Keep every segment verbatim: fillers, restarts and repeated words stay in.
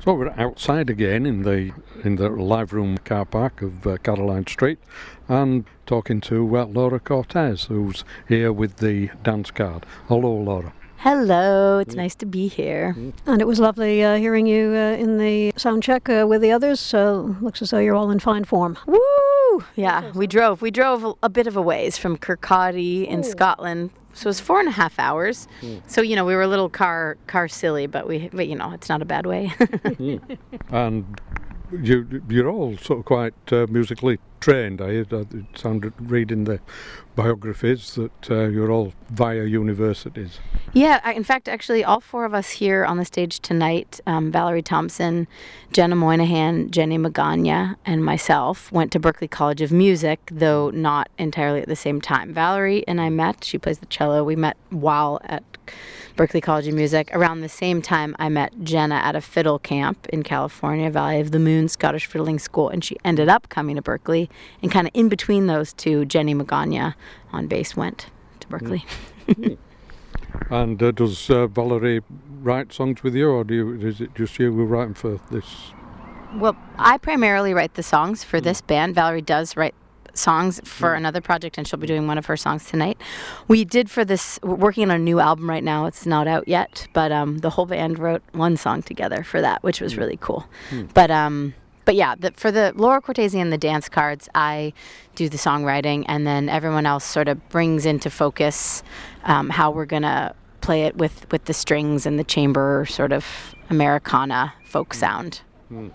So we're outside again in the in the live room car park of uh, Caroline Street, and talking to uh, Laura Cortez, who's here with the dance card. Hello, Laura. Hello, it's mm. nice to be here. Mm. And it was lovely uh, hearing you uh, in the sound check uh, with the others, so looks as though you're all in fine form. Woo! Yeah, we drove. We drove a, a bit of a ways from Kirkcaldy in Ooh. Scotland. So it was four and a half hours. Mm. So, you know, we were a little car car silly, but we, but, you know, it's not a bad way. mm. And you, you're all sort of quite uh, musically trained. I it sounded reading the biographies that uh, you're all via universities. Yeah, I, in fact, actually, all four of us here on the stage tonight, um, Valerie Thompson, Jenna Moynihan, Jenny Magana, and myself went to Berklee College of Music, though not entirely at the same time. Valerie and I met. She plays the cello. We met while at Berklee College of Music. Around the same time, I met Jenna at a fiddle camp in California, Valley of the Moon Scottish Fiddling School, and she ended up coming to Berklee. And kind of in between those two, Jenny Magana on bass went to Berklee. Mm. And uh, does uh, Valerie write songs with you, or do you, is it just you who write them for this? Well, I primarily write the songs for mm. this band. Valerie does write songs for mm. another project, and she'll be doing one of her songs tonight. We did for this, we're working on a new album right now. It's not out yet, but um, the whole band wrote one song together for that, which was mm. really cool. Mm. But um, but yeah, the, for the Laura Cortez and the dance cards, I do the songwriting, and then everyone else sort of brings into focus um, how we're going to play it with, with the strings and the chamber sort of Americana folk mm. sound. Mm.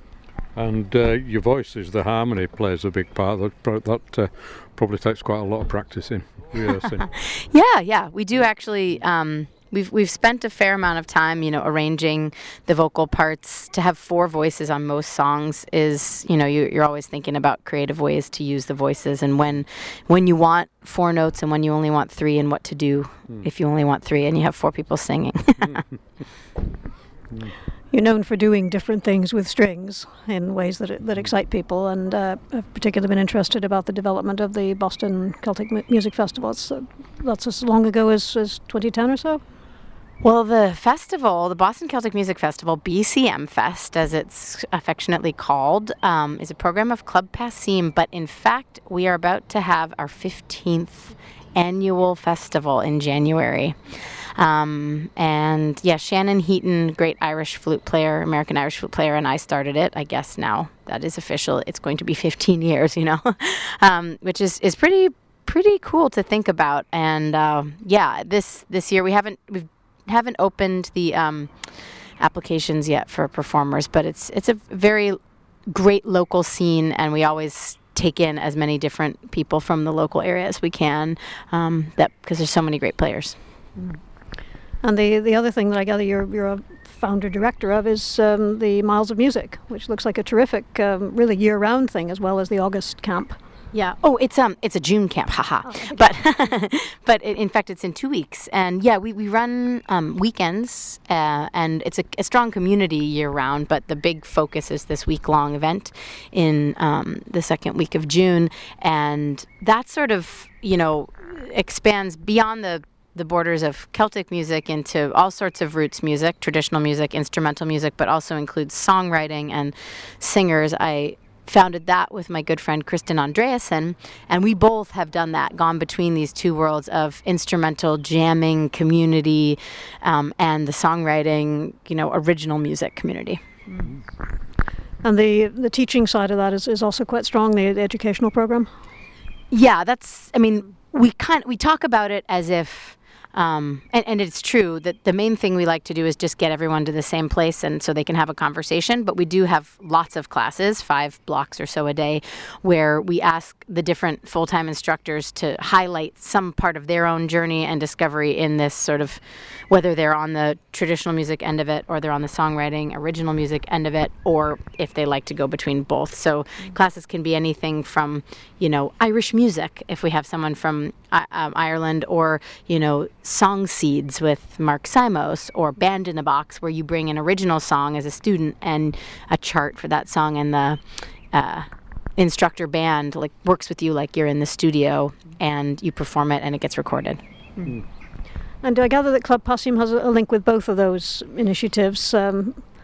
And uh, your voice is the harmony plays a big part. That, that uh, probably takes quite a lot of practicing, rehearsing. yeah, yeah, we do actually. Um, we've we've spent a fair amount of time, you know, arranging the vocal parts. To have four voices on most songs is, you know, you, you're always thinking about creative ways to use the voices, and when when you want four notes and when you only want three, and what to do mm. if you only want three and you have four people singing. mm. You're known for doing different things with strings in ways that that excite people, and uh, I've particularly been interested about the development of the Boston Celtic M- Music Festival. It's, uh, that's as long ago as, as twenty ten or so? Well, the festival, the Boston Celtic Music Festival, B C M Fest, as it's affectionately called, um, is a program of Club Passim, but in fact, we are about to have our fifteenth annual festival in January. Um, and yeah, Shannon Heaton, great Irish flute player, American Irish flute player, and I started it. I guess now that is official. It's going to be fifteen years, you know, um, which is, is pretty, pretty cool to think about. And, uh, yeah, this, this year we haven't, we haven't opened the, um, applications yet for performers, but it's, it's a very great local scene, and we always take in as many different people from the local area as we can, um, that, because there's so many great players. Mm. And the the other thing that I gather you're you're a founder director of is um, the Miles of Music, which looks like a terrific, um, really year-round thing, as well as the August camp. Yeah. Oh, it's um, it's a June camp, haha. Oh, okay. But but it, in fact, it's in two weeks, and yeah, we we run um, weekends, uh, and it's a, a strong community year-round. But the big focus is this week-long event in um, the second week of June, and that sort of, you know, expands beyond the the borders of Celtic music into all sorts of roots music, traditional music, instrumental music, but also includes songwriting and singers. I founded that with my good friend Kristen Andreasen, and we both have done that, gone between these two worlds of instrumental jamming community um, and the songwriting, you know, original music community. Mm. And the the teaching side of that is, is also quite strong, the, the educational program? Yeah, that's, I mean, we kind we talk about it as if Um, and, and it's true that the main thing we like to do is just get everyone to the same place and so they can have a conversation. But we do have lots of classes, five blocks or so a day, where we ask the different full-time instructors to highlight some part of their own journey and discovery in this sort of, whether they're on the traditional music end of it or they're on the songwriting, original music end of it, or if they like to go between both. So mm-hmm. classes can be anything from, you know, Irish music, if we have someone from uh, um, Ireland, or, you know, Song Seeds with Mark Simos, or Band in a Box, where you bring an original song as a student and a chart for that song, and the uh, instructor band like works with you like you're in the studio, and you perform it and it gets recorded. Mm. And I gather that Club Passim has a link with both of those initiatives. Um,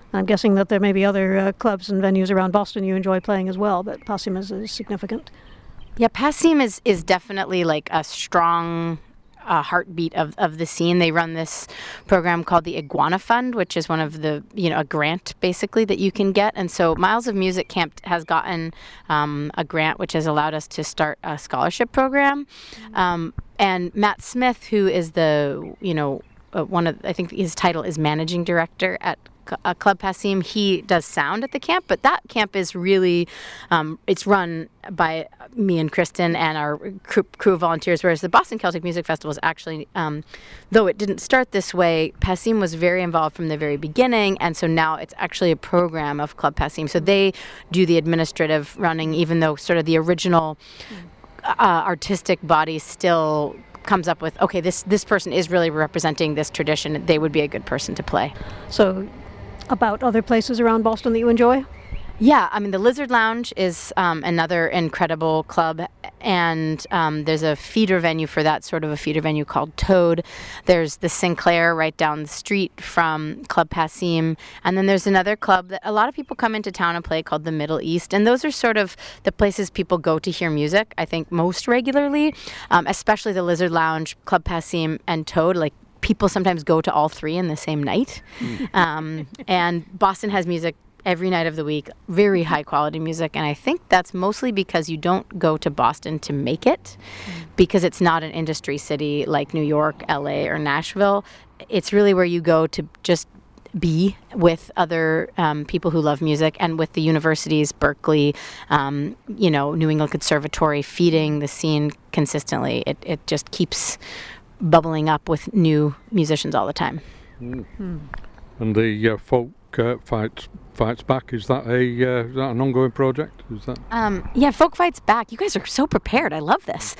I'm guessing that there may be other uh, clubs and venues around Boston you enjoy playing as well, but Passim is, is significant. Yeah, Passim is, is definitely like a strong uh, heartbeat of, of the scene. They run this program called the Iguana Fund, which is one of the, you know, a grant basically that you can get. And so Miles of Music Camp has gotten um, a grant which has allowed us to start a scholarship program. Um, and Matt Smith, who is the, you know, uh, one of, I think his title is managing director at uh, Club Passim. He does sound at the camp, but that camp is really, um, it's run by me and Kristen and our crew, crew of volunteers, whereas the Boston Celtic Music Festival is actually, um, though it didn't start this way, Passim was very involved from the very beginning, and so now it's actually a program of Club Passim. So they do the administrative running, even though sort of the original uh, artistic body still comes up with, okay, this, this person is really representing this tradition. They would be a good person to play. So, about other places around Boston that you enjoy? Yeah, I mean, the Lizard Lounge is um, another incredible club, and um, there's a feeder venue for that, sort of a feeder venue called Toad. There's the Sinclair right down the street from Club Passim, and then there's another club that a lot of people come into town and play called the Middle East, and those are sort of the places people go to hear music, I think, most regularly, um, especially the Lizard Lounge, Club Passim, and Toad. Like, people sometimes go to all three in the same night. Mm. Um, and Boston has music every night of the week, very high quality music. And I think that's mostly because you don't go to Boston to make it, mm. because it's not an industry city like New York, L A, or Nashville. It's really where you go to just be with other um, people who love music, and with the universities, Berkeley, um, you know, New England Conservatory, feeding the scene consistently. It, it just keeps bubbling up with new musicians all the time. Mm. Mm. And the uh, folk uh, fights fights back, is that a uh, is that an ongoing project? Is that? Um, yeah, Folk Fights Back. You guys are so prepared. I love this.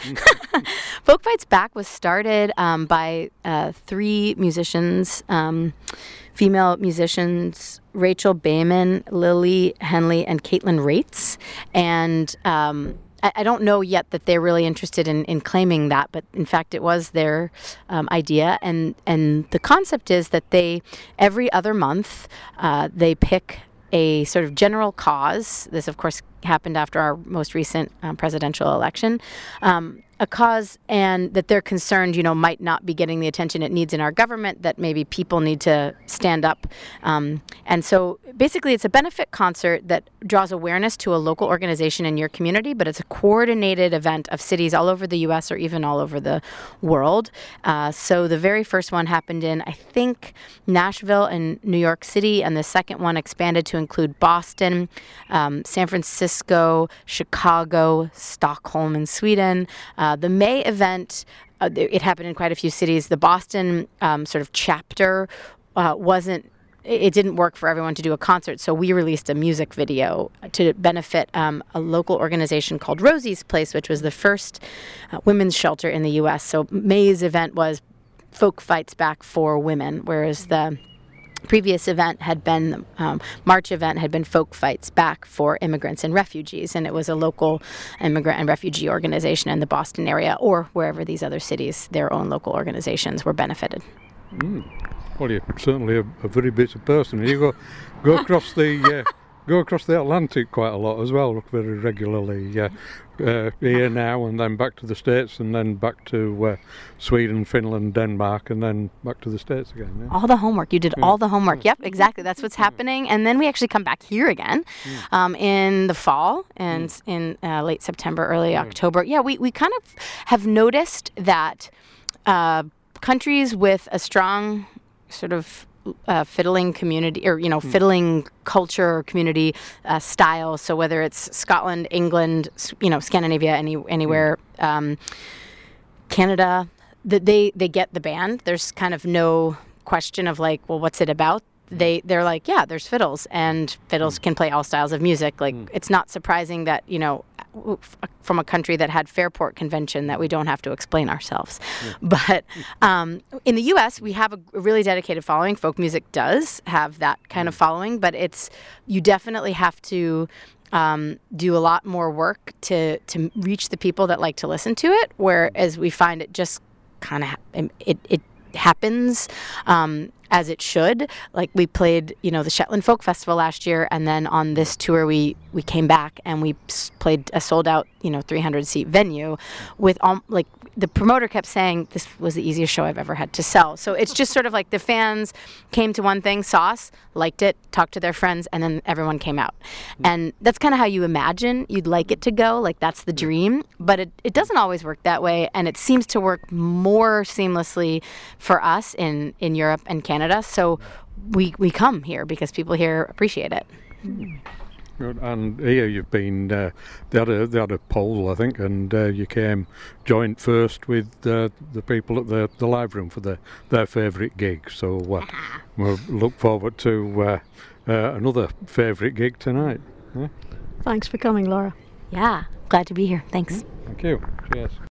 Folk Fights Back was started um, by uh, three musicians, um, female musicians, Rachel Bayman, Lily Henley, and Caitlin Rates, and um, I don't know yet that they're really interested in, in claiming that, but in fact it was their um, idea. And, and the concept is that they, every other month, uh, they pick a sort of general cause. This, of course, happened after our most recent um, presidential election. Um, a cause, and that they're concerned, you know, might not be getting the attention it needs in our government, that maybe people need to stand up. Um, and so basically it's a benefit concert that draws awareness to a local organization in your community, but it's a coordinated event of cities all over the U S or even all over the world. Uh, so the very first one happened in, I think, Nashville and New York City, and the second one expanded to include Boston, um, San Francisco, Chicago, Stockholm in Sweden. Uh, the May event, uh, it happened in quite a few cities. The Boston um, sort of chapter uh, wasn't, it didn't work for everyone to do a concert, so we released a music video to benefit um, a local organization called Rosie's Place, which was the first uh, women's shelter in the U S. So May's event was Folk Fights Back for women, whereas the previous event had been, um, March event had been Folk Fights Back for immigrants and refugees, and it was a local immigrant and refugee organization in the Boston area, or wherever these other cities, their own local organizations were benefited. Mm. Well, you're certainly a, a very busy person. You go go across the uh, go across the Atlantic quite a lot as well, very regularly. Uh, uh, here now, and then back to the States, and then back to uh, Sweden, Finland, Denmark, and then back to the States again. Yeah? All the homework. You did yeah. all the homework. Yep, exactly. That's what's happening. And then we actually come back here again mm. um, in the fall and mm. in uh, late September, early mm. October. Yeah, we, we kind of have noticed that uh, countries with a strong sort of Uh, fiddling community, or you know, mm. fiddling culture, community uh, style. So whether it's Scotland, England, you know, Scandinavia, any anywhere, mm. um, Canada, that they they get the band. There's kind of no question of like, well, what's it about? They they're like, yeah, there's fiddles, and fiddles mm. can play all styles of music. Like, mm. it's not surprising that, you know, from a country that had Fairport Convention, that we don't have to explain ourselves. Yeah. But um, in the U S, we have a really dedicated following. Folk music does have that kind of following, but it's, you definitely have to um, do a lot more work to to reach the people that like to listen to it, whereas we find it just kind of, it, it happens. Um, as it should. Like we played, you know, the Shetland Folk Festival last year, and then on this tour we we came back and we s- played a sold out, you know, three hundred seat venue with um, like the promoter kept saying this was the easiest show I've ever had to sell. So it's just sort of like the fans came to one thing, saw us, liked it, talked to their friends, and then everyone came out. And that's kind of how you imagine you'd like it to go, like that's the dream, but it, it doesn't always work that way, and it seems to work more seamlessly for us in, in Europe and Canada. So we we come here because people here appreciate it. Good. And here you've been, uh, they, had a, they had a poll, I think, and uh, you came joint first with uh, the people at the, the live room for the, their favourite gig. So uh, we'll look forward to uh, uh, another favourite gig tonight. Yeah? Thanks for coming, Laura. Yeah, glad to be here. Thanks. Thank you. Cheers.